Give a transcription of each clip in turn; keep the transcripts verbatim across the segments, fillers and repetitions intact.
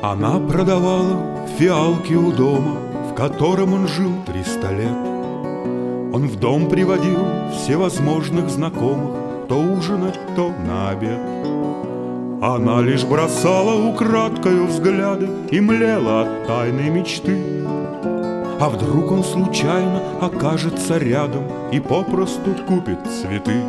Она продавала фиалки у дома, в котором он жил триста лет. Он в дом приводил всевозможных знакомых, то ужинать, то на обед. Она лишь бросала украдкою взгляды и млела от тайной мечты. А вдруг он случайно окажется рядом и попросту купит цветы?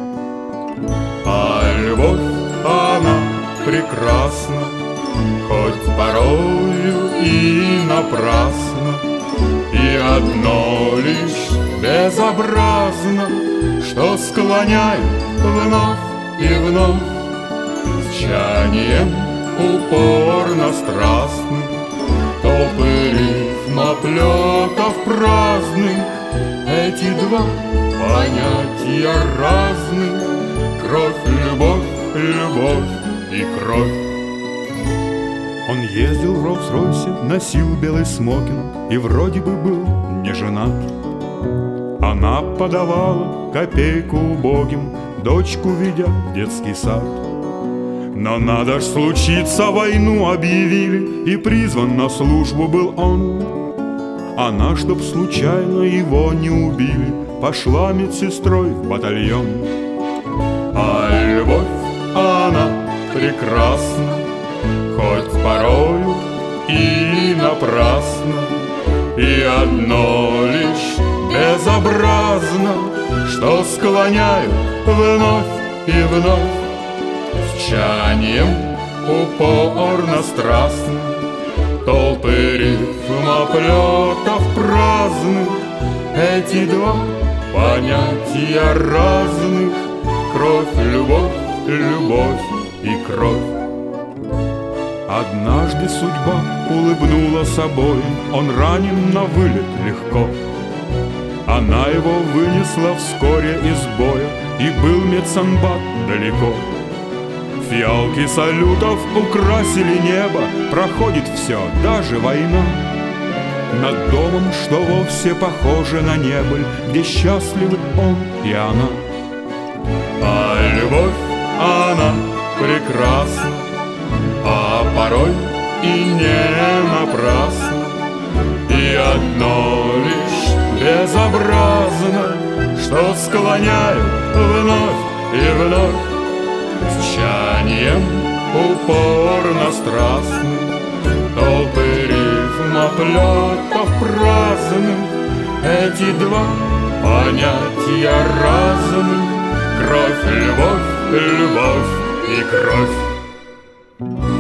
А любовь, она прекрасна, хоть порою и напрасно, и одно лишь безобразно, что склоняет вновь и вновь с чаянием упорно страстным толпы рифм, оплетов праздных. Эти два понятия разных: кровь, любовь, любовь и кровь. Он ездил в Роллс-Ройсе, носил белый смокинг и вроде бы был не женат. Она подавала копейку убогим, дочку ведя в детский сад. Но надо ж случиться, войну объявили, и призван на службу был он. Она, чтоб случайно его не убили, пошла медсестрой в батальон. А любовь, она прекрасна, хоть порою и напрасно, и одно лишь безобразно, что склоняют вновь и вновь с чаянием упорно страстным толпы рифм, оплетов праздных. Эти два понятия разных: кровь, любовь, любовь и кровь. Однажды судьба улыбнула собой, он ранен на вылет легко. Она его вынесла вскоре из боя, и был медсанбат далеко. Фиалки салютов украсили небо, проходит все, даже война. Над домом, что вовсе похоже на небыль, где счастливы он и она. А любовь, она прекрасна, а порой и не напрасно, и одно лишь безобразно, что склоняет вновь и вновь с чаянием упорно страстным толпы рифм, оплетов праздных. Эти два понятия разных: кровь, любовь, любовь и кровь.